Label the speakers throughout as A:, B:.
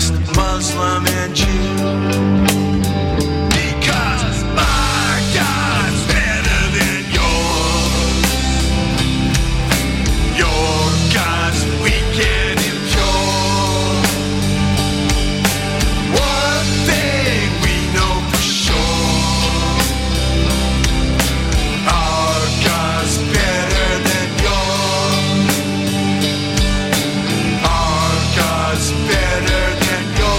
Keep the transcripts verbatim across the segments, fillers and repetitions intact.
A: amongst Muslim and Jew. Because my God's better than yours. Your God's weak and impure. One thing we know for sure. Our God's better than yours. Our God's better than yours.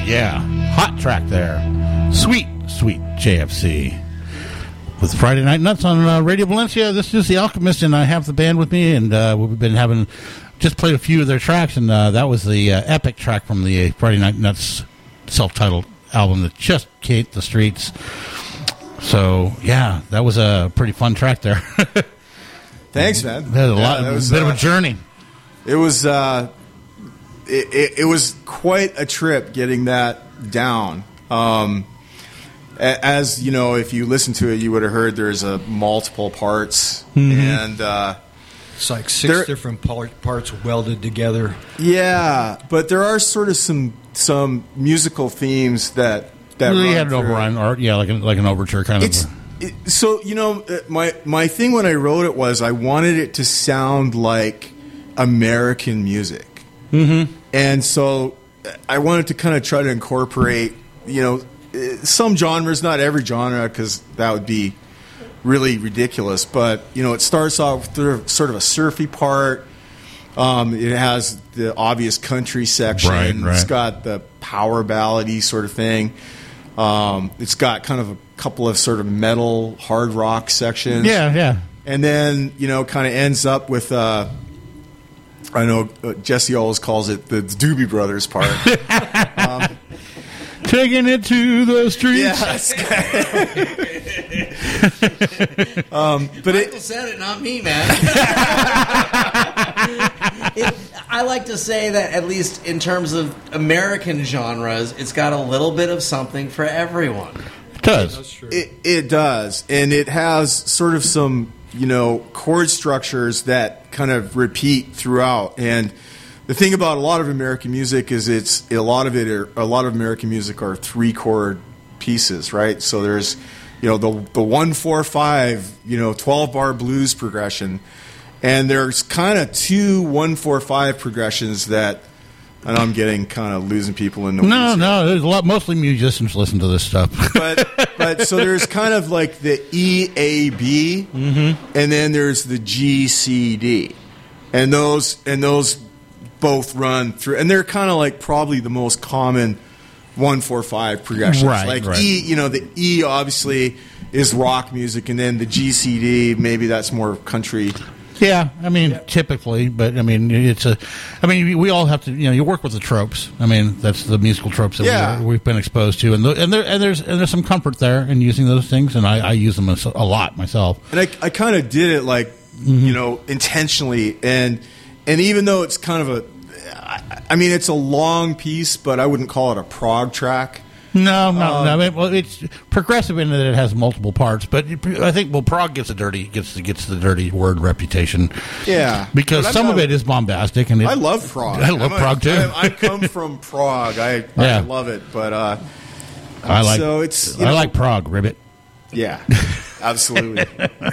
B: yeah. Hot track there. Sweet, sweet J F C. With Friday Night Nuts on uh, Radio Valencia. This is The Alchemist, and I have the band with me, and uh, we've been having, just played a few of their tracks, and uh, that was the uh, epic track from the Friday Night Nuts self-titled album that just hit the streets. So, yeah, that was a pretty fun track there.
C: Thanks, man.
B: That was a
C: Yeah,
B: lot,
C: that was,
B: a bit
C: uh,
B: of a journey.
C: It was uh, it, it, it was quite a trip getting that down. Um, as you know, if you listen to it, you would have heard there's a multiple parts,
B: Mm-hmm.
C: and uh,
D: It's like six
C: There-
D: different part, parts welded together.
C: yeah, but there are sort of some some musical themes that that
B: Really
C: run
B: had an
C: through it.
B: overrun, or yeah, like an, like an overture kind
C: It's
B: of.
C: it, so you know uh, my my thing when I wrote it was I wanted it to sound like American music, mm-hmm. and so I wanted to kind of try to incorporate you know uh, some genres, not every genre, because that would be really ridiculous. But you know, it starts off with sort of a surfy part. Um, it has the obvious country section.
B: Right, right.
C: It's got the power ballady sort of thing. Um, it's got kind of a couple of sort of metal, hard rock sections.
B: Yeah, yeah.
C: And then, you know, kind of ends up with, uh, I know uh, Jesse always calls it the Doobie Brothers part. um,
B: Taking it to the streets.
C: yes. um, but
E: Michael
C: it,
E: said it, not me, man. it, I like to say that at least in terms of American genres, it's got a little bit of something for everyone.
B: It does.
D: That's true.
C: it, it does. And it has sort of some, you know, chord structures that kind of repeat throughout. And the thing about a lot of American music is it's a lot of it are, a lot of American music are three chord pieces, right? So there's, you know, the the one four five, you know, twelve bar blues progression, and there's kind of two one four five progressions that, and I'm getting kind of losing people in the
B: No,
C: weeds
B: no. There's a lot. Mostly musicians listen to this stuff.
C: but but so there's kind of like the E A B,
B: Mm-hmm.
C: and then there's the G C D, and those and those both run through, and they're kind of like probably the most common one four five progressions.
B: Right,
C: like
B: right.
C: E, you know, the E obviously is rock music, and then the G C D maybe that's more country.
B: Yeah, I mean, typically, but I mean, it's a. I mean, we all have to. You know, you work with the tropes. I mean, that's the musical tropes that
C: Yeah.
B: we, we've been exposed to, and the, and there and there's and there's some comfort there in using those things, and I, I use them a, a lot myself.
C: And I, I kind of did it like you know intentionally, and and even though it's kind of a, I, I mean it's a long piece, but I wouldn't call it a prog track.
B: No, no,
C: Um,
B: no. I mean, well, it's progressive in that it has multiple parts, but I think well, prog gets a dirty gets gets the dirty word reputation.
C: Yeah,
B: because
C: But I'm
B: some of
C: not-
B: it is bombastic, and it,
C: I love prog.
B: I love
C: I'm a-
B: prog too.
C: I, I come from Prague. I,
B: Yeah.
C: I love it, but uh,
B: I like.
C: so it's you
B: I
C: know,
B: like prog, ribbit.
C: Yeah, absolutely.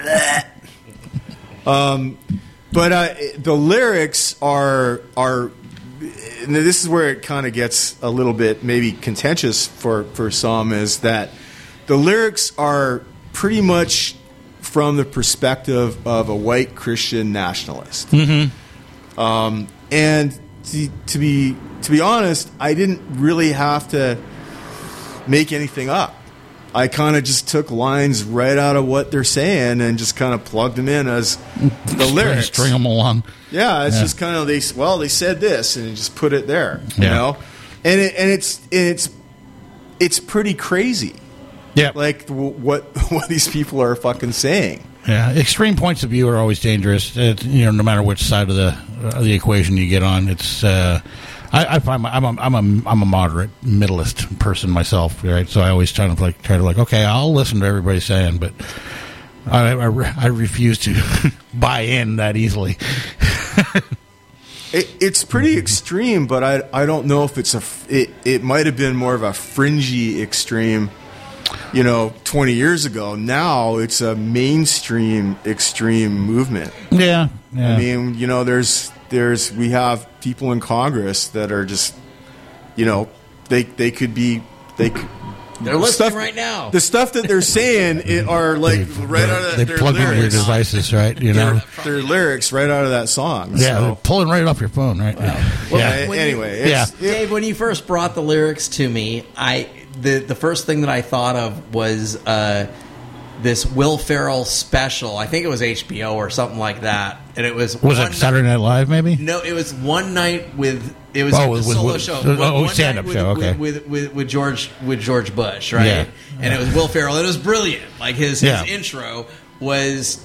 C: um, but uh, the lyrics are are. And this is where it kind of gets a little bit maybe contentious for, for some, is that the lyrics are pretty much from the perspective of a white Christian nationalist. Mm-hmm. Um, and to, to be to be honest, I didn't really have to make anything up. I kind of just took lines right out of what they're saying and just kind of plugged them in as the lyrics.
B: String them along.
C: Yeah, it's
B: Yeah.
C: just kind of they. Well, they said this, and you just put it there. You
B: Yeah.
C: know, and it, and it's and it's it's pretty crazy.
B: Yeah,
C: Like w- what what these people are fucking saying.
B: yeah. Extreme points of view are always dangerous. It, you know, no matter which side of the uh, the equation you get on, it's. Uh, I, I find my, I'm a I'm a I'm a moderate middleist person myself, right? So I always try to like try to like okay, I'll listen to everybody saying, but I I, re- I refuse to buy in that easily.
C: It, it's pretty extreme, but I I don't know if it's a. f- It it might have been more of a fringy extreme. You know, twenty years ago. Now it's a mainstream extreme movement.
B: Yeah, yeah.
C: I mean, you know, there's there's we have people in Congress that are just, you know, they they could be they could,
E: They're listening
C: stuff,
E: right now.
C: The stuff that they're saying it are like
B: They-
C: right out of
B: they
C: their
B: plug into your
C: lyrics.
B: devices, right? You know,
C: Their, their lyrics right out of that song.
B: yeah, they're
C: So,
B: pulling right off your phone, right?
E: Well,
B: yeah,
E: when you-
C: anyway, it's,
E: Dave, when you first brought the lyrics to me, I the the first thing that I thought of was uh, this Will Ferrell special. I think it was H B O or something like that, and it was
B: was
E: one
B: it Saturday Night Live? Maybe.
E: No, it was one night with it was
B: Oh,
E: a
B: with- with-
E: solo
B: with-
E: show.
B: oh,
E: One- one
B: stand-up
E: night
B: show,
E: with,
B: okay.
E: With, with with George with George Bush, right?
B: Yeah.
E: And it was Will Ferrell. It was brilliant. Like his
B: Yeah.
E: his intro was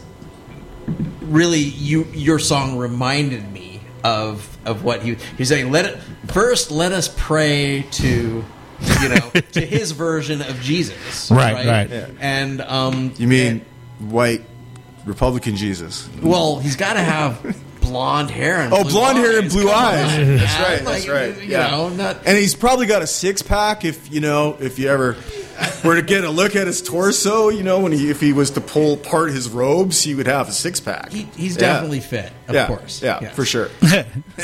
E: really you. Your song reminded me of of what he he's saying. Let it first. Let us pray to. You know, to his version of Jesus,
B: Right, right.
C: Yeah.
E: And um,
C: you mean white Republican Jesus?
E: well, he's got to have blonde hair and
C: Oh,
E: blue
C: blonde hair and
E: eyes.
C: blue
E: Come
C: eyes.
E: on,
C: That's
E: man.
C: right.
E: Like,
C: That's right.
E: You
C: Yeah.
E: know, not
C: And he's probably got a six pack. If you know, if you ever were to get a look at his torso, you know, when he if he was to pull apart his robes, he would have a six pack.
E: He, he's
C: Yeah.
E: definitely fit, of
C: yeah.
E: course.
C: Yeah,
E: Yes.
C: for sure.
E: So,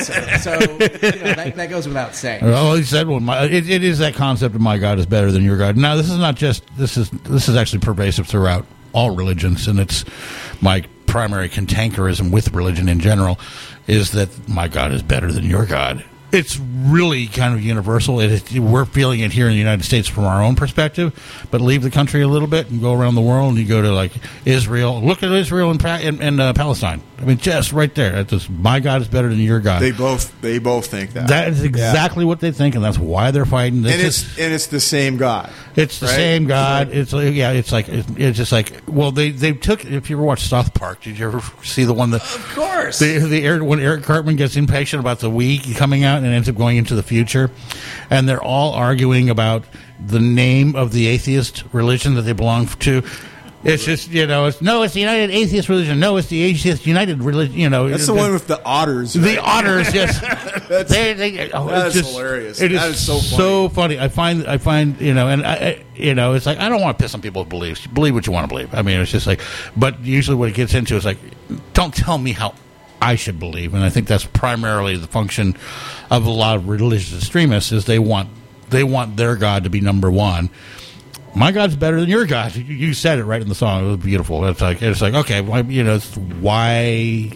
E: so you know, that, that goes without saying.
B: Well, he said, "Well, my, it, it is that concept of my God is better than your God." Now, this is not just this is this is actually pervasive throughout all religions, and it's my primary cantankerism with religion in general is that my God is better than your God. It's really kind of universal. It, it, we're feeling it here in the United States from our own perspective, but leave the country a little bit and go around the world and you go to like Israel. Look at Israel and, Pa- and, and uh, Palestine. I mean, just right there. That's just, my God is better than your God.
C: They both they both think that.
B: That is exactly what they think, and that's why they're fighting. This
C: and
B: is-
C: it's and it's the same God.
B: it's the
C: right?
B: same God. It's like, yeah. It's like it's, it's just like well, they they took. If you ever watched South Park, did you ever see the one that
E: Of course.
B: the the Eric- when Eric Cartman gets impatient about the week coming out and ends up going into the future, and they're all arguing about the name of the atheist religion that they belong to. It's just you know, it's no, it's the United Atheist Religion. No, it's the Atheist United Religion. You know,
C: That's the one with the otters.
B: the
C: right?
B: otters. Yes,
C: That's-
B: they, they, oh,
C: that
B: it's
C: is
B: just,
C: hilarious.
B: It is,
C: That is so funny.
B: so funny. I find, I find, you know, and I, I, you know, it's like I don't want to piss on people's beliefs. Believe what you want to believe. I mean, it's just like, but usually what it gets into is like, don't tell me how I should believe, and I think that's primarily the function of a lot of religious extremists is they want they want their God to be number one. My God's better than your God. You, you said it right in the song. It was beautiful. It's like it's like okay, well, you know, it's why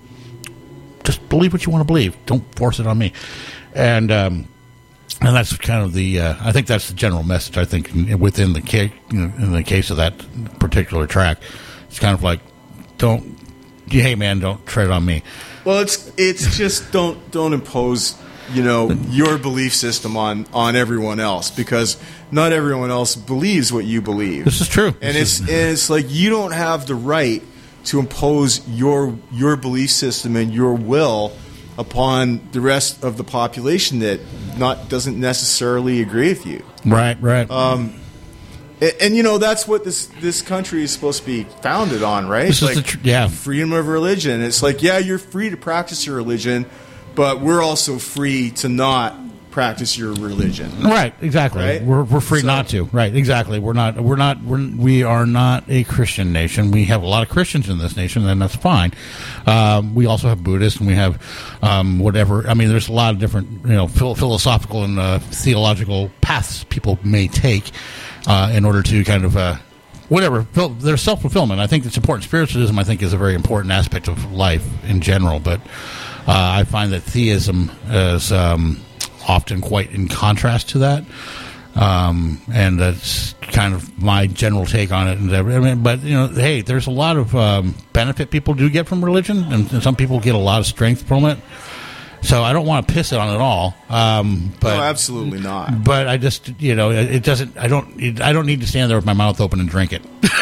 B: just believe what you want to believe. Don't force it on me. And um, and that's kind of the. Uh, I think that's the general message. I think in- within the case, you know, in the case of that particular track, it's kind of like, don't, hey man, don't tread on me.
C: Well, it's it's just don't don't impose you know your belief system on on everyone else because not everyone else believes what you believe.
B: This is true.
C: and
B: This
C: it's
B: is-
C: and it's like you don't have the right to impose your your belief system and your will upon the rest of the population that not doesn't necessarily agree with you.
B: right, right.
C: And, and you know that's what this this country is supposed to be founded on, right?
B: This is
C: like
B: the tr- yeah.
C: freedom of religion. It's like yeah, you're free to practice your religion, but we're also free to not practice your religion.
B: Right, exactly.
C: Right?
B: We're we're free
C: So-
B: not to. Right, exactly. We're not. We're not. We're, we are not a Christian nation. We have a lot of Christians in this nation, and that's fine. Um, we also have Buddhists, and we have um, whatever. I mean, there's a lot of different, you know, phil- philosophical and uh, theological paths people may take uh, in order to kind of. Uh, Whatever, fil- there's self fulfillment. I think it's important. Spiritualism, I think, is a very important aspect of life in general. But uh, I find that theism is um, often quite in contrast to that, um, and that's kind of my general take on it. And I mean, but you know, hey, there's a lot of um, benefit people do get from religion, and, and some people get a lot of strength from it. So I don't want to piss it on it all. Um, but
C: no, absolutely not.
B: but I just, you know, it it doesn't. I don't. It, I don't need to stand there with my mouth open and drink it.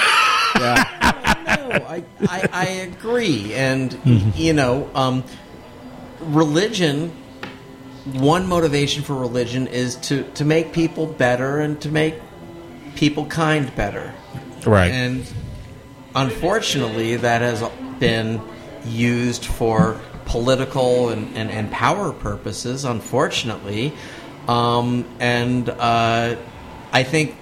C: Yeah.
E: No, I, I, I agree. And,
B: Mm-hmm.
E: you know, um, religion, one motivation for religion is to, to make people better and to make people kind better.
B: Right.
E: And unfortunately, that has been used for political and, and, and power purposes, unfortunately. Um, and uh, I think,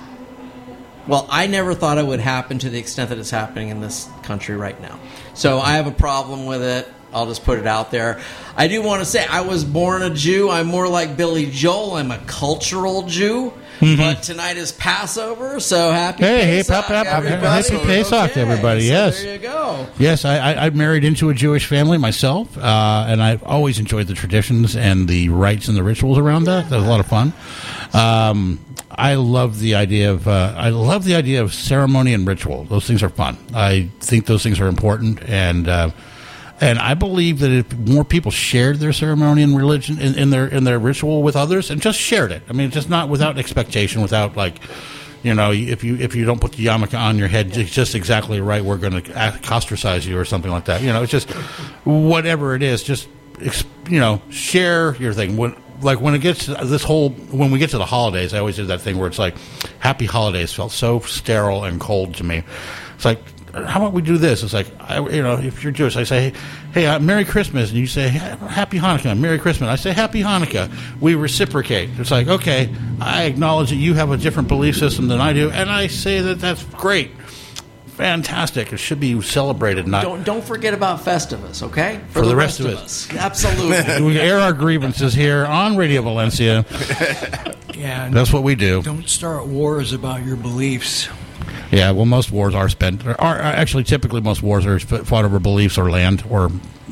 E: well, I never thought it would happen to the extent that it's happening in this country right now. So I have a problem with it. I'll just put it out there. I do want to say I was born a Jew. I'm more like Billy Joel. I'm a cultural Jew. But tonight is Passover, so happy
B: Hey, hey,
E: Pesach,
B: pap, pap, pap,
E: everybody.
B: happy Pesach,
E: Okay,
B: everybody,
E: so
B: yes.
E: there you go.
B: Yes, I, I, I married into a Jewish family myself, uh, and I've always enjoyed the traditions and the rites and the rituals around that. That was a lot of fun. Um, I love the idea of uh, I love the idea of ceremony and ritual. Those things are fun. I think those things are important, and uh, and I believe that if more people shared their ceremony and religion in, in their in their ritual with others, and just shared it. I mean, just not without expectation, without like. You know, if you if you don't put the yarmulke on your head it's just exactly right, we're going to ostracize you or something like that. You know, it's just whatever it is. Just you know, share your thing. When like when it gets to this whole when we get to the holidays, I always do that thing where it's like Happy Holidays felt so sterile and cold to me. It's like, how about we do this? It's like, I, you know, if you're Jewish, I say, hey, uh, Merry Christmas. And you say, Happy Hanukkah, Merry Christmas. I say, Happy Hanukkah. We reciprocate. It's like, okay, I acknowledge that you have a different belief system than I do, and I say that that's great. Fantastic. It should be celebrated. Not
E: Don't don't forget about Festivus, okay?
B: For the rest of us.
E: Absolutely.
B: We air our grievances here on Radio Valencia.
D: Yeah, and
B: That's what we do.
D: don't start wars about your beliefs.
B: Yeah, well, most wars are spent. Are, are actually typically most wars are fought over beliefs or land or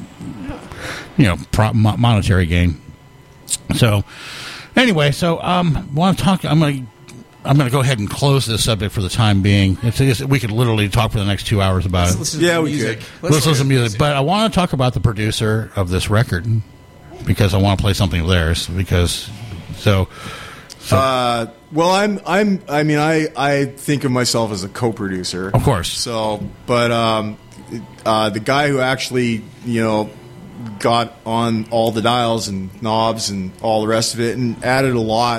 B: you know pro, mo- monetary gain. So anyway, so um, want to talk? I'm going to I'm going to go ahead and close this subject for the time being. It's, it's, we could literally talk for the next two hours about
E: Let's
B: it.
E: listen
C: Yeah,
E: to
C: we
E: music.
C: could.
E: Let's
B: Let's listen to music, but I want to talk about the producer of this record because I want to play something of theirs. Because so, so
C: Uh, well, I'm, I'm, I mean, I, I think of myself as a co-producer,
B: of course,
C: So, but um, uh, the guy who actually, you know, got on all the dials and knobs and all the rest of it, and added a lot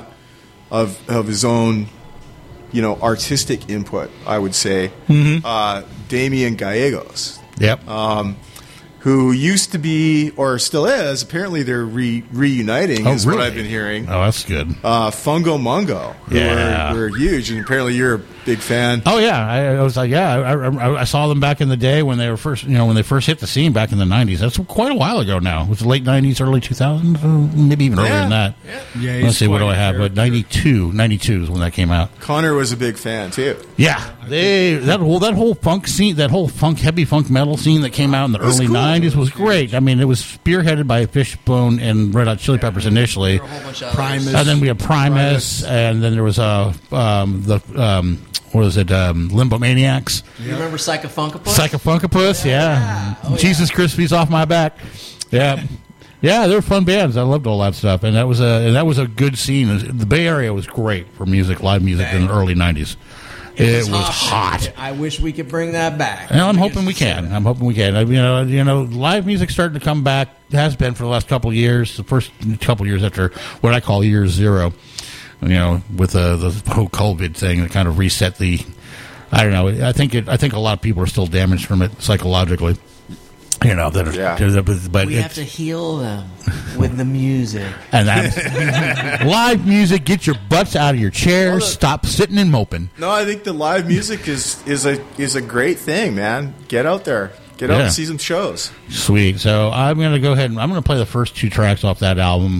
C: of of his own, you know, artistic input, I would say,
B: Mm-hmm.
C: uh, Damian Gallegos.
B: yep.
C: Um, who used to be, or still is, apparently they're re- reuniting,
B: Oh,
C: is
B: really?
C: what I've been hearing.
B: Oh, that's good.
C: Uh, Fungo Mungo, who
B: Yeah.
C: were, were huge, and apparently you're a big fan.
B: Oh yeah, I, I was like, yeah, I, I, I saw them back in the day when they were first, you know, when they first hit the scene back in the nineties. That's quite a while ago now. It was the late nineties, early two thousands, maybe even earlier
C: Yeah.
B: than that.
D: Yeah,
B: Let's
D: he's
B: see, what do
D: quite
B: I
D: a
B: have? But
D: character.
B: ninety-two, ninety-two is when that came out.
C: Connor was a big fan too.
B: Yeah, they that whole that whole funk scene, that whole funk heavy funk metal scene that came out in the
C: was
B: early
C: cool.
B: nineties was great. I mean, it was spearheaded by Fishbone and Red Hot Chili Peppers initially.
E: A whole bunch of
D: Primus.
E: others.
B: And then we had Primus,
D: Primus.
B: and then there was uh, um, the um, what was it, um, Limbo Maniacs,
E: You remember Psychofunkapus?
B: Psychofunkapus, yeah,
E: Yeah. Oh,
B: Jesus Crispy's off my back, yeah, yeah, they were fun bands. I loved all that stuff, and that was a and that was a good scene. The Bay Area was great for music, live music in the early nineties. It, was hot.
E: I wish we could bring that back.
B: And I'm hoping we can. I'm hoping we can. I, you know, you know, live music starting to come back. Has been for the last couple of years. The first couple of years after what I call year zero. You know, with uh, the whole COVID thing, that kind of reset the. I don't know. I think it. I think a lot of people are still damaged from it psychologically. You know that. Are,
C: Yeah.
B: But
E: We
B: it's,
E: have to heal them with the music.
B: and that's, live music. Get your butts out of your chairs.
C: Well, the-
B: Stop sitting and moping.
C: No, I think the live music is is a is a great thing, man. Get out there, get out
B: Yeah.
C: and see some shows.
B: Sweet. So I'm going to go ahead and I'm going to play the first two tracks off that album,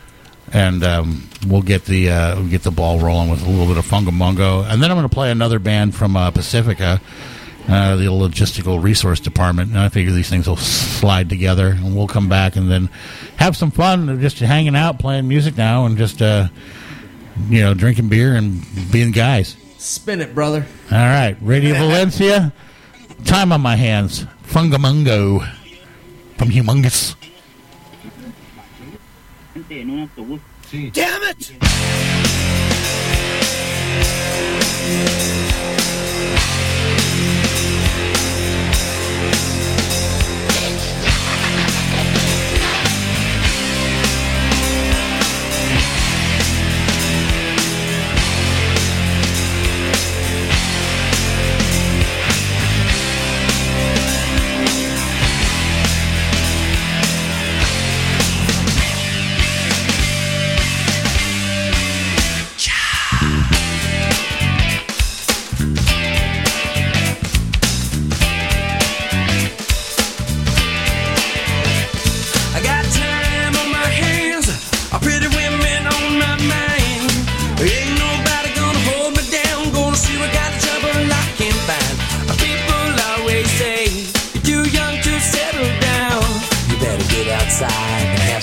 B: and um, we'll get the uh, we'll get the ball rolling with a little bit of Fungamungo, and then I'm going to play another band from uh, Pacifica, uh, the logistical resource department. And I figure these things will slide together, and we'll come back and then have some fun, just hanging out, playing music now, and just uh, you know drinking beer and being guys.
E: Spin it, brother.
B: All right, Radio Valencia. Time on my hands. Fungamungo from Humongous.
F: Damn it!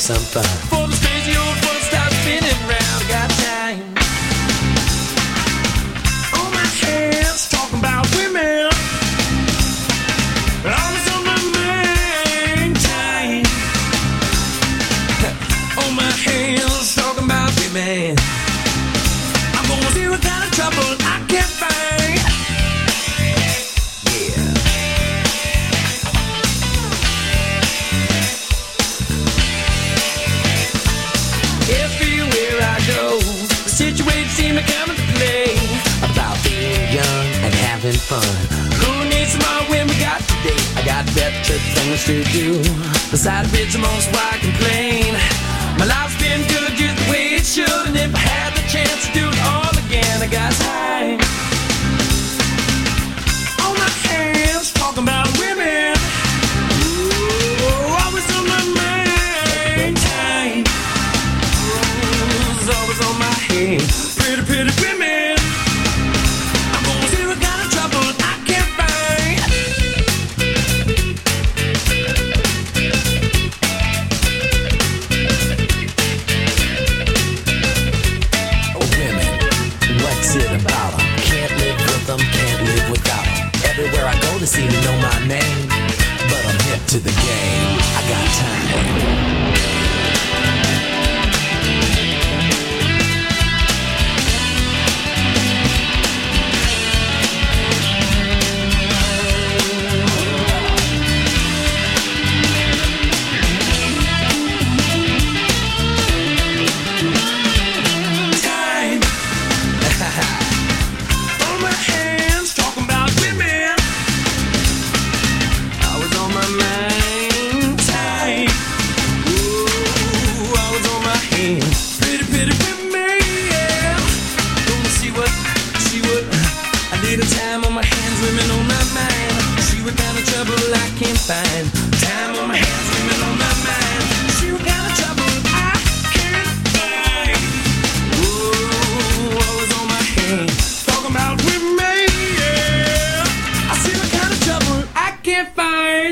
F: some fun. For this crazy old foot starts spinning round, got time. On my hands, talking about women. Always on my main time. On my hands, talking about women. I'm gonna see what kind of trouble I can find. Yeah. Everywhere I go, the situations seem to come into play. About being young and having fun. Who needs some more when we got today? I got better things to do. Besides which, most why complain. My life's been good just the way it should. And if I had the chance to do it all again, I got time. On my hands, talking about women. Ooh, always on my main time. Ooh, always on my hands. Pretty, pretty women. I'm gonna see what kind of trouble I can find. Oh, women, what's it about 'em? Can't live with them, can't live without 'em. Everywhere I go, they seem to know my name. But I'm hip to the game, I got time. Time. On my hands, talking about women. I was on my main time. Ooh, I was on my hands. Pretty, pretty women, yeah. Gonna see what, see what. I need a time on my hands, women on my mind. See what kind of trouble I can find. Time on my hands, women on my mind. See what kind of trouble I can find. Ooh, I was on my hands, talking about women, yeah. I see what kind of trouble I can find.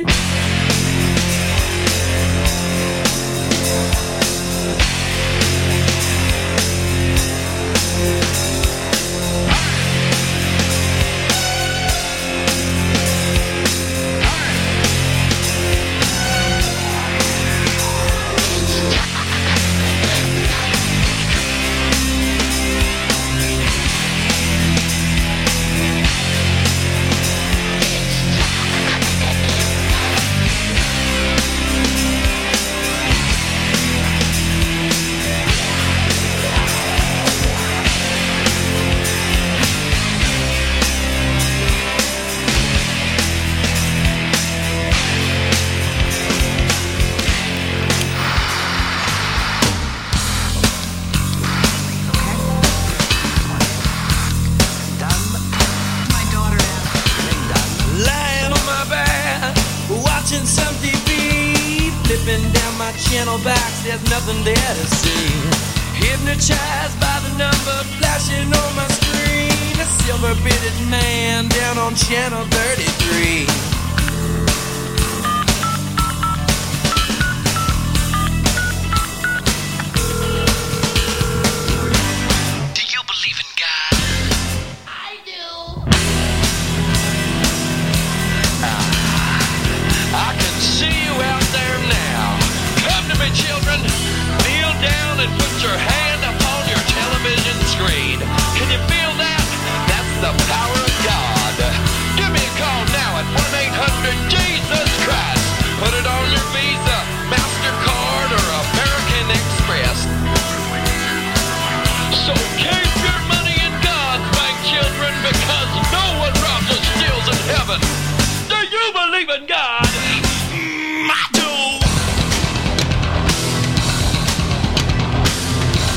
F: Lying on my back, watching some T V, flipping down my channel box, there's nothing there to see. Hypnotized by the number flashing on my screen, a silver-bearded man down on channel thirty-three. Do you believe in God? I do. I can see you out there now. Come to me, children. Kneel down and put your hand upon your television screen. Can you feel that? That's the power of God. Give me a call now at one eight hundred Jesus Christ. Put it on your Visa, MasterCard, or American Express. So keep your money in God's bank, children, because no one robs or steals in heaven. Do you believe in God? Mm, I do.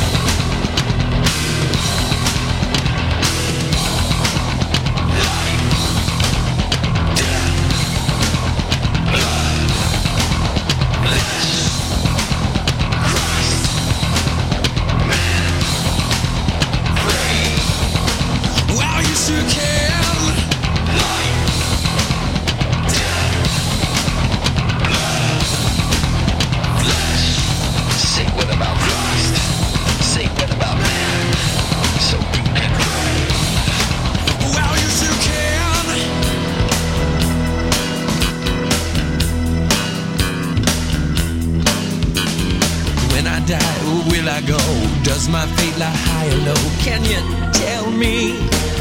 F: will I go? Does my fate lie high or low? Can you tell me?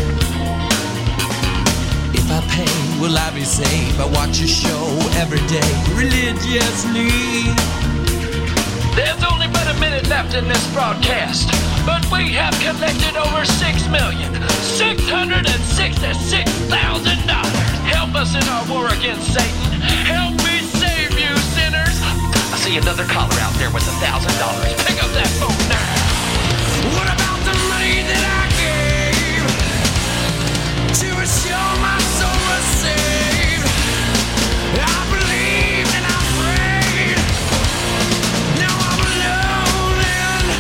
F: If I pay, will I be safe? I watch your show every day religiously.
G: There's only but a minute left in this broadcast, but we have collected over six million six hundred sixty-six thousand dollars. Help us in our war against Satan. Help me save you, sinners. I see another caller out there with a thousand dollars. Pick up that phone now. What about the money that I gave to assure my soul was saved? I believed and I prayed. Now I'm alone and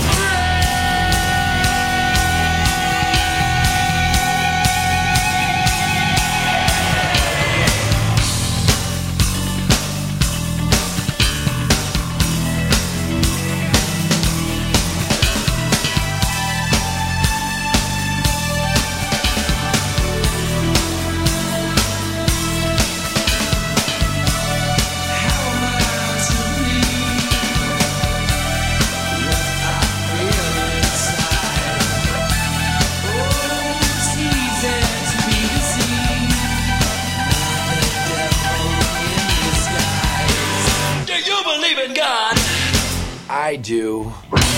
F: I do.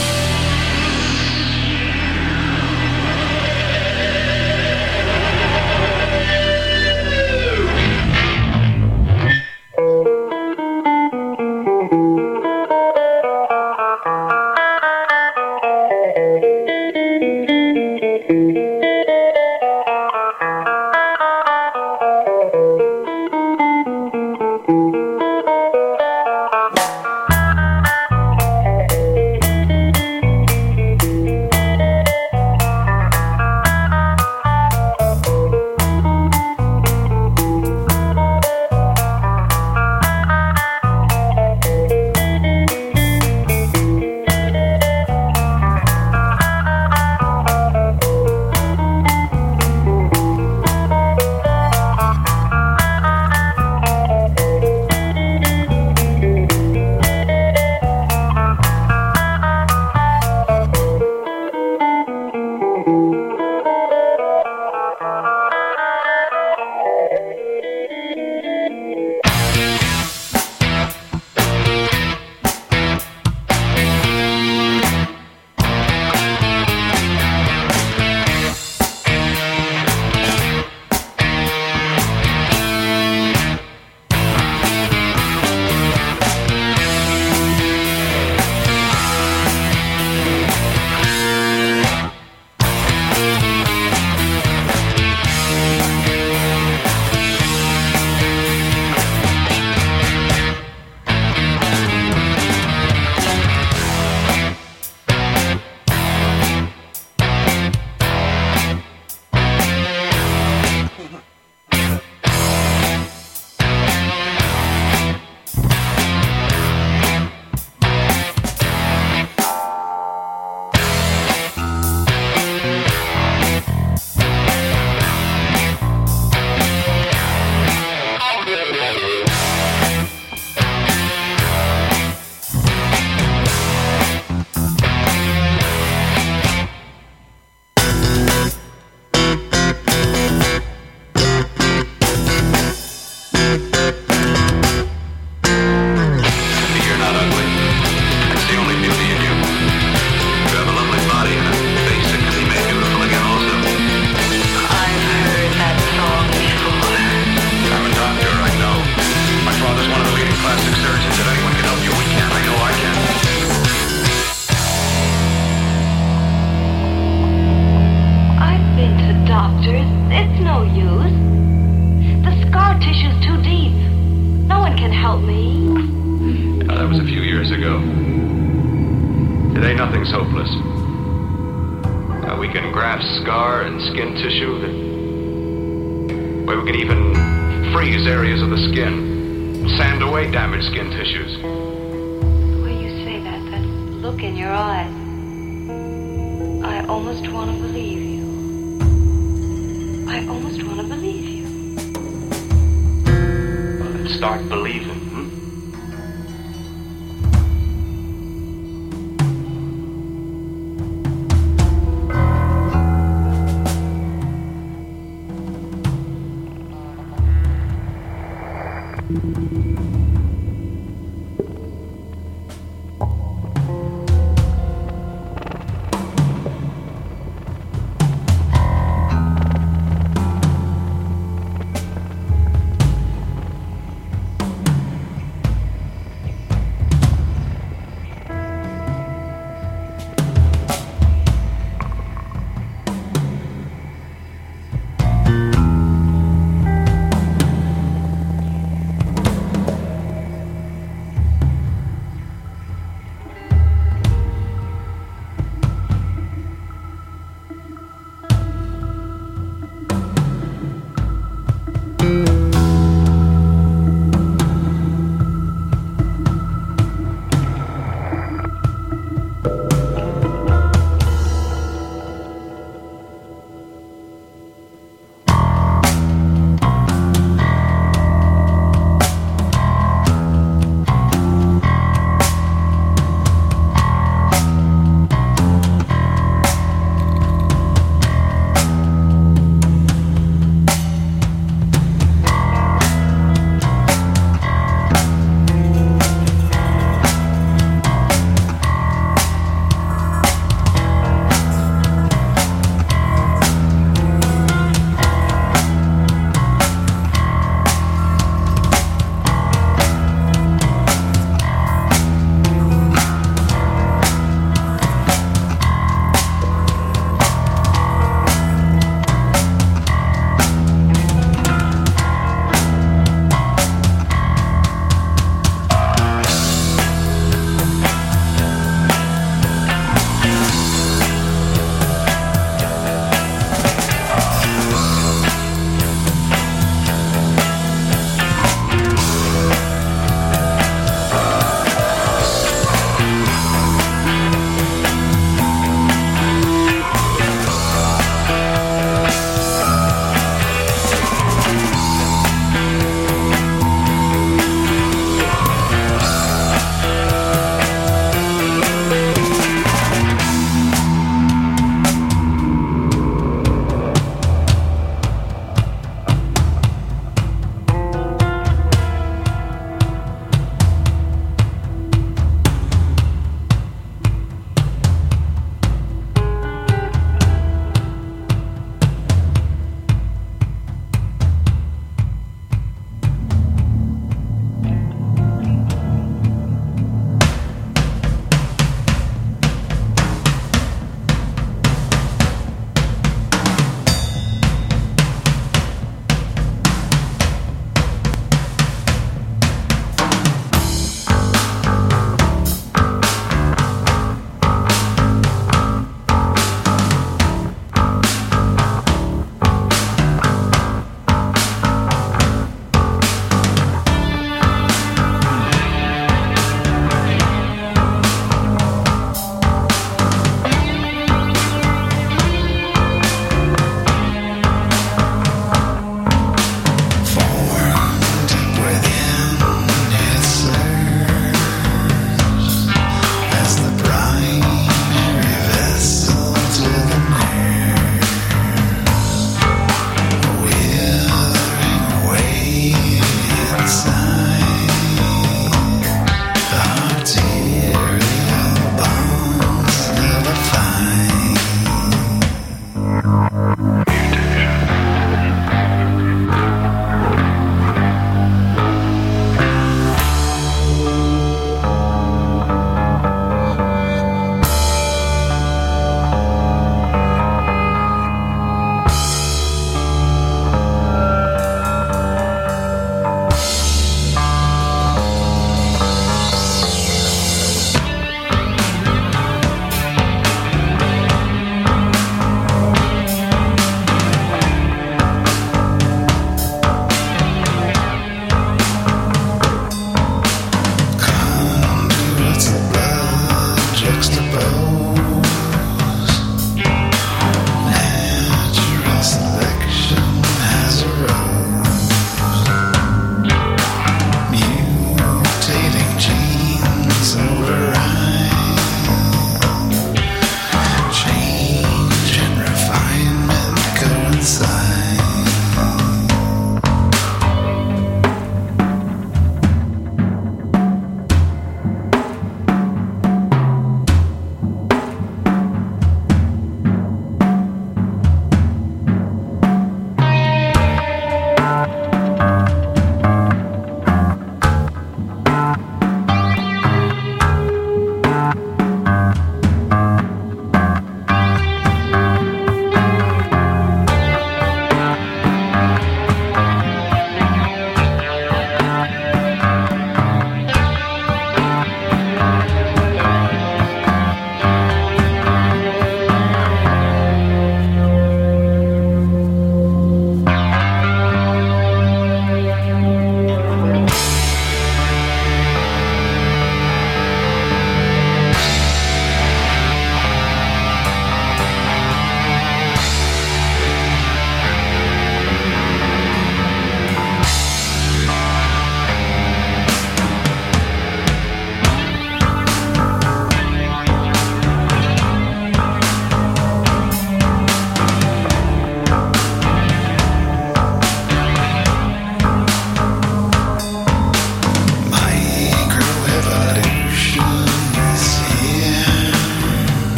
H: nothing's hopeless. Uh, we can graft scar and skin tissue that, well, we can even freeze areas of the skin, sand away damaged skin tissues.
I: The way you say that, that look in your eyes, I almost want to believe you. I almost want to believe you.
H: Well, then start believing, hmm?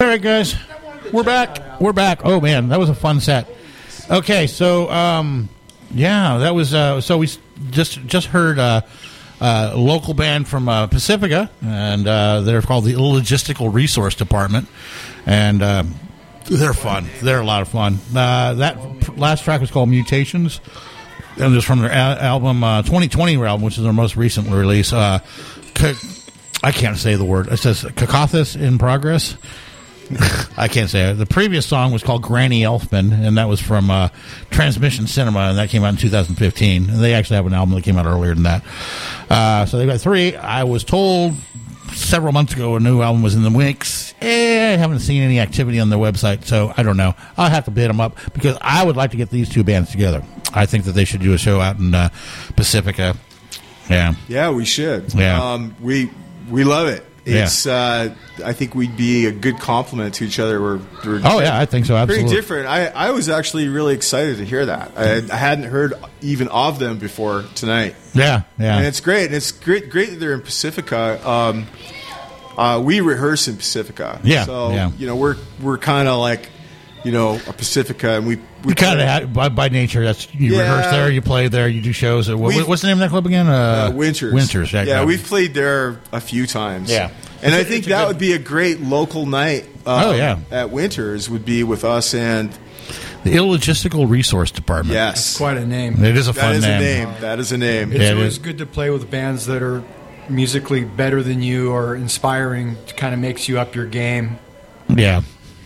B: right, guys, we're back. We're back. Oh man, that was a fun set. Okay, so um, yeah, that was uh, so we s- just just heard uh, uh, a local band from uh, Pacifica, and uh, they're called the Logistical Resource Department, and um, they're fun. They're a lot of fun. Uh, that p- last track was called Mutations, and it was from their a- album uh, twenty twenty album, which is their most recent release. Uh, c- I can't say the word. It says Cacothus in Progress. I can't say it. The previous song was called Granny Elfman, and that was from uh, Transmission Cinema, and that came out in two thousand fifteen. And they actually have an album that came out earlier than that. Uh, so they've got three. I was told several months ago a new album was in the wings. Eh, I haven't seen any activity on their website, so I don't know. I'll have to bid them up because I would like to get these two bands together. I think that they should do a show out in uh, Pacifica. Yeah.
C: Yeah, we should.
B: Yeah.
C: Um, we we love it. It's.
B: Yeah.
C: Uh, I think we'd be a good compliment to each other. We're, we're
B: Oh, yeah, I think so, absolutely.
C: Pretty different. I, I was actually really excited to hear that. I, I hadn't heard even of them before tonight.
B: Yeah, yeah.
C: And it's great. And it's great great that they're in Pacifica. Um, uh, we rehearse in Pacifica.
B: Yeah,
C: So,
B: yeah.
C: you know, we're we're kind of like, you know, a Pacifica. And we, we
B: You kind of by, by nature. That's you
C: Yeah.
B: rehearse there, you play there, you do shows. At, what,
C: We've-
B: what's the name of that club again? Uh,
C: Uh, Winters.
B: Winters. Yeah,
C: Yeah, we've played there a few times.
B: Yeah.
C: And I
B: It's a-
C: think
B: it's a
C: that
B: good-
C: would be a great local night. Um,
B: Oh, yeah.
C: At Winters would be with us and
B: the Illogistical Resource Department.
C: yes,
D: Quite a name.
B: It is a
C: that
B: fun
C: is
B: name.
C: a name. That is a name.
D: It's
B: Yeah, it
D: always
B: is.
D: good to play with bands that are musically better than you or inspiring. It kind of makes you up your game.
B: Yeah.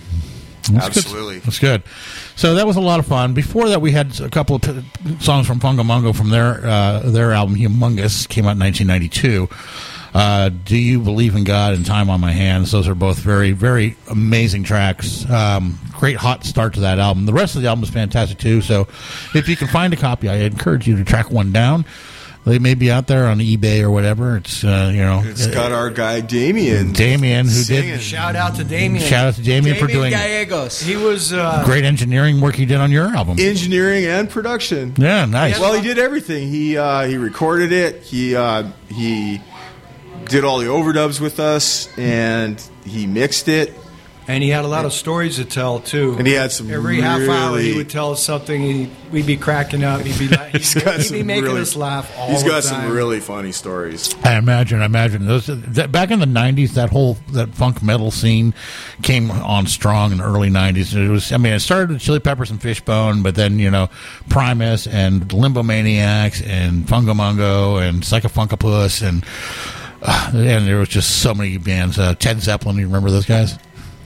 B: That's
C: Absolutely.
B: Good. That's good. So that was a lot of fun. Before that, we had a couple of t- songs from Fungo Mungo from their uh, their album Humongous, came out in nineteen ninety-two. Uh, Do You Believe in God and Time on My Hands. Those are both very, very amazing tracks. Um, great hot start to that album. The rest of the album is fantastic too. So if you can find a copy, I encourage you to track one down. They may be out there on eBay or whatever. It's uh, you know,
C: It's got our guy Damien.
B: Damien who
C: singing.
B: did.
D: Shout out to Damien.
B: Shout out to Damien for doing
E: Gallegos.
D: He was uh,
B: great engineering work he did on your album.
C: engineering and production.
B: Yeah, nice.
C: Well, he did everything. He uh, he recorded it. He uh, he did all the overdubs with us, and he mixed it.
D: and he had a lot of stories to tell too.
C: And he had some
D: every half hour he
C: really-
D: would tell us something. And he, we'd be cracking up. He'd be, la- he'd,
C: He's got
D: he'd be
C: some
D: making
C: really-
D: us laugh all
C: He's
D: the
C: got
D: time.
C: some really funny stories.
B: I imagine, I imagine those that, back in the nineties. That whole that funk metal scene came on strong in the early nineties. It was, I mean, it started with Chili Peppers and Fishbone, but then you know, Primus and Limbo Maniacs and Fungo Mungo and Psychofunkapus and uh, and there was just so many bands. Uh, Ted Zeppelin, you remember those guys?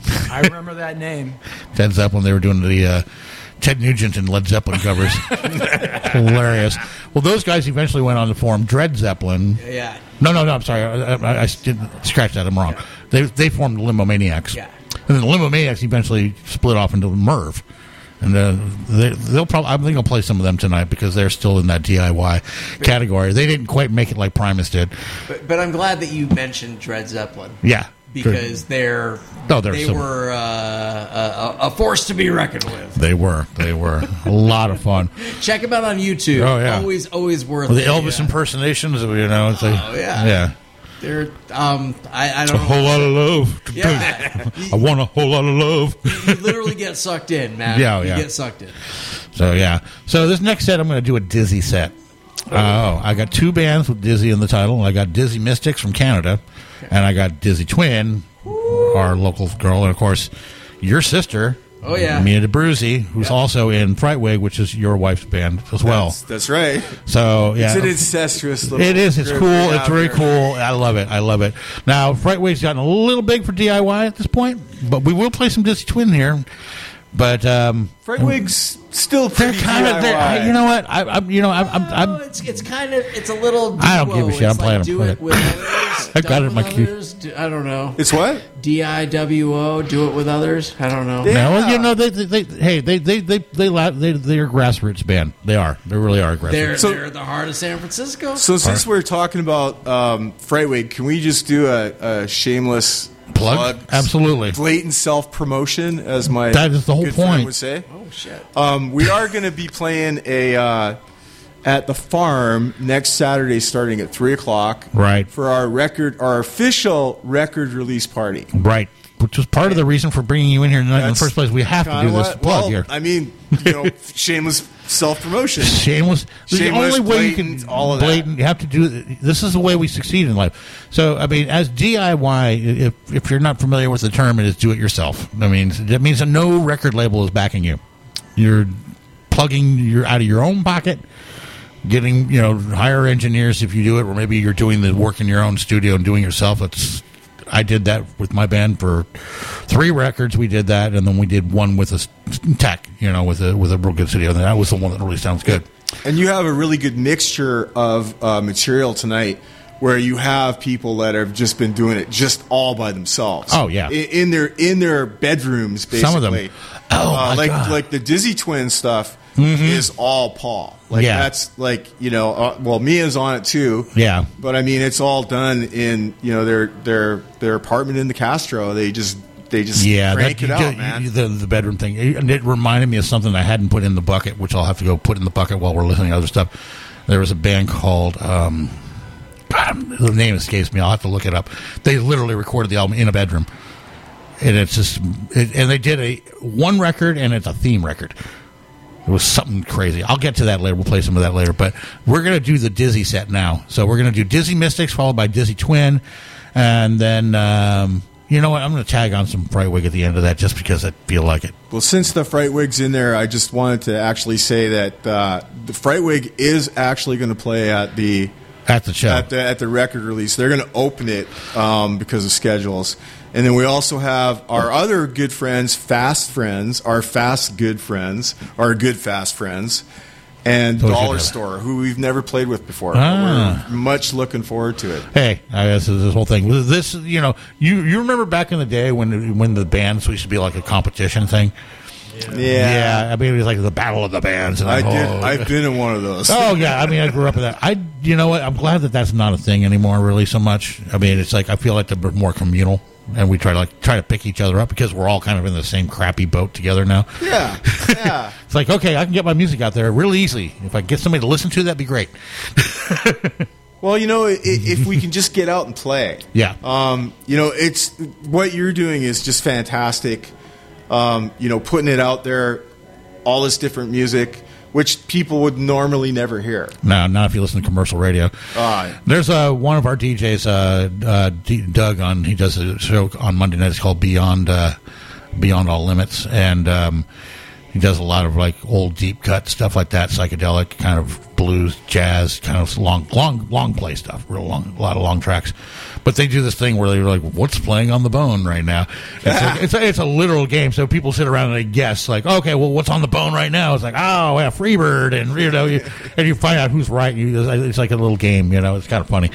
D: I remember that name.
B: Ted Zeppelin, they were doing the uh, Ted Nugent and Led Zeppelin covers. Hilarious. Well, those guys eventually went on to form Dread Zeppelin.
E: Yeah.
B: No, no, no. I'm sorry. I, I, I didn't scratch that. I'm wrong. They they formed the Limbo Maniacs.
E: Yeah.
B: And then the Limbo Maniacs eventually split off into Merv. And uh, they, they'll probably, I think I'll play some of them tonight because they're still in that D I Y category. They didn't quite make it like Primus did.
E: But, but I'm glad that you mentioned Dread Zeppelin.
B: Yeah.
E: Because they're,
B: Oh, they're
E: they
B: so-
E: were uh, a, a force to be reckoned with.
B: They were. They were. A lot of fun.
E: Check them out on YouTube.
B: Oh, yeah.
E: Always, always worth
B: The
E: it.
B: Elvis
E: yeah.
B: impersonations, you know. It's like,
E: Oh, yeah.
B: Yeah.
E: They're, um, I, I
B: A
E: don't know.
B: whole lot of love.
E: Yeah.
B: I want a whole lot of love.
E: You literally get sucked in, man.
B: Yeah,
E: you
B: yeah.
E: get sucked in.
B: So, yeah. So, this next set, I'm going to do a Dizzy set. Oh, I got two bands with Dizzy in the title. I got Dizzy Mystics from Canada, and I got Dizzy Twin, our local girl, and of course, your sister.
E: Oh, yeah.
B: Mia DeBruzzi, who's also in Frightwig, which is your wife's band as well.
C: That's, that's right.
B: So, yeah.
C: It's an incestuous little
B: It is. It's
C: group
B: cool.
C: we
B: It's
C: have
B: very
C: here.
B: cool. I love it. I love it. Now, Frightwig's gotten a little big for D I Y at this point, but we will play some Dizzy Twin here. But um,
C: Frightwig's still
B: they're
C: pretty
B: kind of.
C: D I Y.
B: You know what? I, I'm. You know, I'm. I'm,
E: Oh,
B: I'm
E: it's it's kind of it's a little.
B: I don't give a
E: duo.
B: shit. I'm
E: It's
B: playing
E: like
B: them.
E: do
B: Play
E: it
B: it.
E: with others.
B: I got
E: done
B: it in my
E: with
B: queue.
E: others. Do- I don't know.
C: It's what?
E: D I W O. Do it with others. I don't know.
C: Yeah.
B: No, well, you know, they, they, they, hey, they, they, they, they, la- they, they're a grassroots band. They are. They really are a grassroots.
E: They're
C: So-
E: they're the heart of San Francisco.
C: So since we're talking about um, Frightwig, can we just do a, a shameless
B: Plug? Absolutely.
C: blatant self promotion, as my
B: That is the whole
C: good friend
B: point.
C: would say?
E: oh shit.
C: Um, we are going to be playing a uh, at the farm next Saturday, starting at three o'clock.
B: Right.
C: For our record, our official record release party.
B: Right. Which was part of the reason for bringing you in here tonight in the
C: That's
B: first place. We have to
C: kinda
B: do this
C: what-
B: plug
C: well,
B: here.
C: I mean, you know, shameless self-promotion.
B: Shameless. The
C: Shameless,
B: only way you
C: blatant,
B: can
C: all of that.
B: blatant. You have to do. This is the way we succeed in life. So, I mean, as D I Y, if if you're not familiar with the term, it is do it yourself. I mean, that means that no record label is backing you. You're plugging. You're out of your own pocket. Getting, you know, hire engineers if you do it, or maybe you're doing the work in your own studio and doing it yourself. It's. I did that with my band for three records. We did that, and then we did one with a s- tech, you know, with a with a real good studio. And that was the one that really sounds good.
C: And you have a really good mixture of uh, material tonight, where you have people that have just been doing it just all by themselves.
B: Oh, yeah.
C: in, in their in their bedrooms, basically.
B: Some of them. Oh,
C: uh,
B: my
C: like
B: God.
C: like the Dizzy Twin stuff
B: Mhm.
C: is all Paul. Like
B: Yeah.
C: that's like you know, uh, well, Mia's on it too.
B: Yeah.
C: But I mean, it's all done in you know their their their apartment in the Castro. They just they just
B: Yeah,
C: crank
B: that,
C: it
B: you
C: out,
B: do-
C: man.
B: you- The, the bedroom thing. And it reminded me of something I hadn't put in the bucket, which I'll have to go put in the bucket while we're listening to other stuff. There was a band called, um, God, I'm- the name escapes me. I'll have to look it up. They literally recorded the album in a bedroom. And it's just, it, and they did a one record, and it's a theme record. It was something crazy. I'll get to that later. We'll play some of that later. But we're going to do the Dizzy set now. So we're going to do Dizzy Mystics, followed by Dizzy Twin. And then, um, you know what? I'm going to tag on some Frightwig at the end of that just because I feel like it.
C: Well, since the Frightwig's in there, I just wanted to actually say that uh, the Frightwig is actually going to play at the
B: At the show.
C: at the at the record release. They're going to open it um, because of schedules, and then we also have our other good friends, Fast Friends, our Fast Good Friends, our Good Fast Friends, and
B: Those
C: Dollar
B: are-
C: Store, who we've never played with before.
B: Ah.
C: We're much looking forward to it.
B: Hey, I guess this, this whole thing. This, you know, you you remember back in the day when when the bands used to be like a competition thing.
C: Yeah,
B: I mean, it was like the battle of the bands. And
C: I
B: that
C: did.
B: whole-
C: I've been in one of those.
B: Oh yeah, I mean, I grew up with that. I, you know what? I'm glad that that's not a thing anymore, really, so much. I mean, it's like I feel like they're more communal, and we try to like try to pick each other up because we're all kind of in the same crappy boat together now.
C: Yeah, yeah.
B: It's like, okay, I can get my music out there really easily. If I get somebody to listen to, that'd be great.
C: Well, you know, i- if we can just get out and play.
B: Yeah.
C: Um, you know, it's what you're doing is just fantastic. Um, you know, putting it out there, all this different music, which people would normally never hear.
B: No, not if you listen to commercial radio.
C: Uh,
B: There's uh, one of our D Js, uh, uh, D- Doug, on. He does a show on Monday nights called Beyond uh, Beyond All Limits, and um, he does a lot of like old deep cut stuff like that, psychedelic kind of blues, jazz, kind of long, long, long play stuff, real long, a lot of long tracks. But they do this thing where they're like, "What's playing on the bone right now?" It's, a, it's, a, it's a literal game. So people sit around and they guess, like, "Okay, well, what's on the bone right now?" It's like, "Oh, yeah, Freebird," and you know, you, and you find out who's right. You, it's like a little game, you know. It's kind of funny.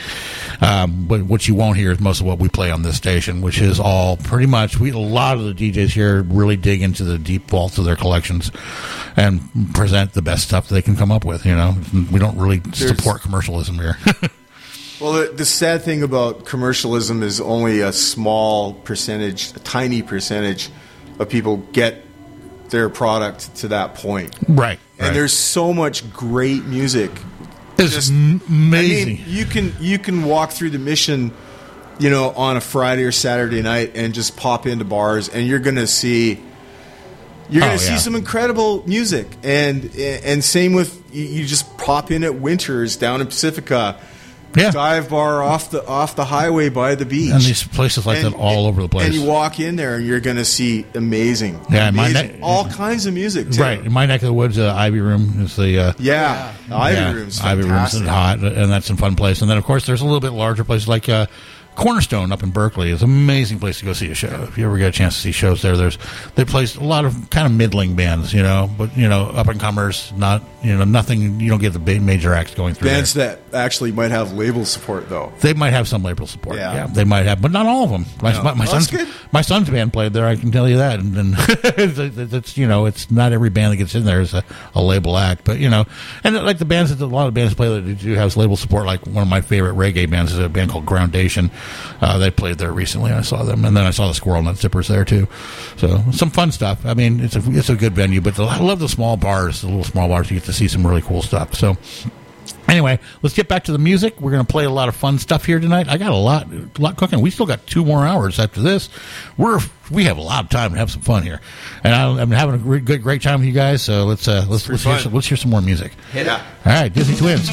B: Um, but what you won't hear is most of what we play on this station, which is all pretty much. We a lot of the D Js here really dig into the deep vaults of their collections and present the best stuff they can come up with. You know, we don't really support commercialism here.
C: well, the, the sad thing about commercialism is only a small percentage, a tiny percentage of people get their product to that point.
B: Right.
C: And
B: right.
C: there's so much great music.
B: It's
C: Just-
B: m- amazing.
C: I mean, you can you can walk through the Mission, you know, on a Friday or Saturday night and just pop into bars, and you're gonna see you're gonna
B: Oh,
C: see
B: yeah.
C: some incredible music. And and same with you, you just pop in at Winters down in Pacifica,
B: Yeah.
C: dive bar off the off the highway by the beach,
B: And these places like that all over the place.
C: And you walk in there, and you're gonna see amazing,
B: Yeah, my
C: amazing,
B: ne-
C: all kinds of music. Too.
B: Right. In my neck of the woods, uh, Ivy Room is the. Uh,
C: Yeah, the Ivy
B: yeah,
C: Room's
B: Ivy Room's
C: fantastic.
B: hot, and that's a fun place. And then, of course, there's a little bit larger places like uh, Cornerstone up in Berkeley. It's an amazing place to go see a show. If you ever get a chance to see shows there, there's they play a lot of kind of middling bands, you know, but you know, up and comers. Not you know nothing. You don't get the big major acts going through
C: Bands
B: there.
C: that actually might have label support, though.
B: They might have some label support.
C: Yeah.
B: Yeah. They might have, but not all of them. My,
C: No.
B: my, my
C: Well, that's
B: son's
C: good.
B: my son's band played there. I can tell you that. And, and it's, it's you know, it's not every band that gets in there is a, a label act, but you know, and like the bands that a lot of bands play that do have label support. Like one of my favorite reggae bands is a band called Groundation. Uh, they played there recently. I saw them, and then I saw the Squirrel Nut Zippers there too. So some fun stuff. I mean, it's a it's a good venue, but the, I love the small bars, the little small bars. You get to see some really cool stuff. So. Anyway, let's get back to the music. We're going to play a lot of fun stuff here tonight. I got a lot, a lot cooking. We still got two more hours after this. We're we have a lot of time to have some fun here, and I, I'm having a great, good, great time with you guys. So let's uh, let's let's hear, some, let's hear some more music.
C: Hit it.
B: All right, Disney Twins.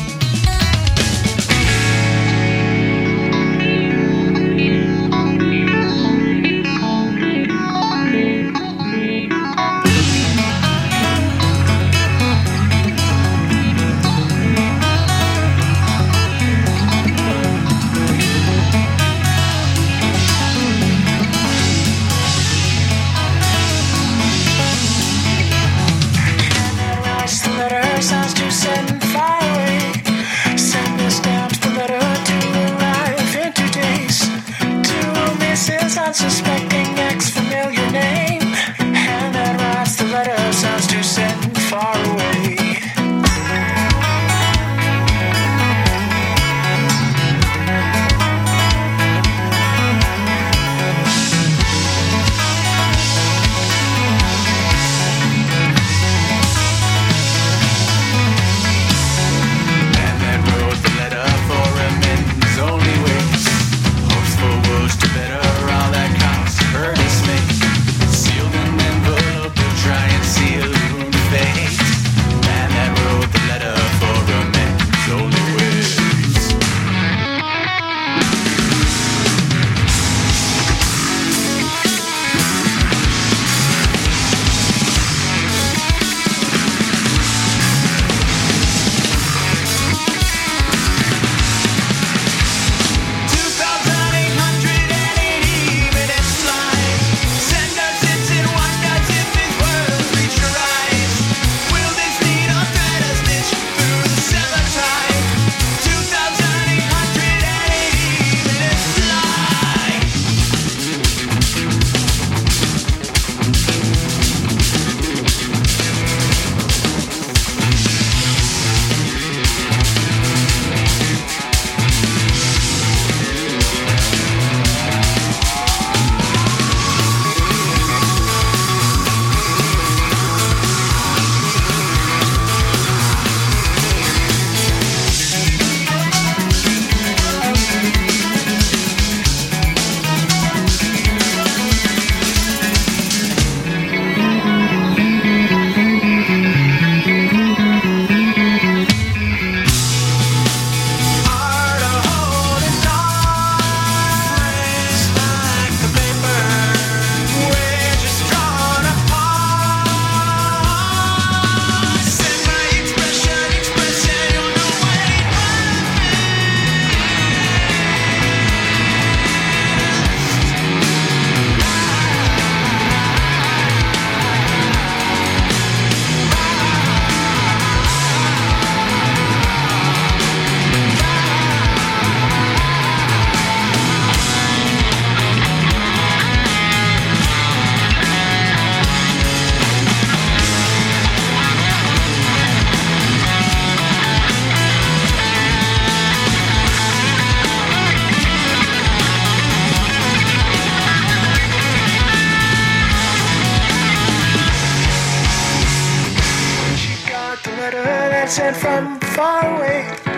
F: Unsuspecting ex familiar name, and that writes the letter sounds too set and far away. And that wrote the letter for a men's only ways, hopes for worlds to better. Curtis made sealed an envelope to try and seal wound fate. Man that wrote the letter for a man's only ways. Sent from far away.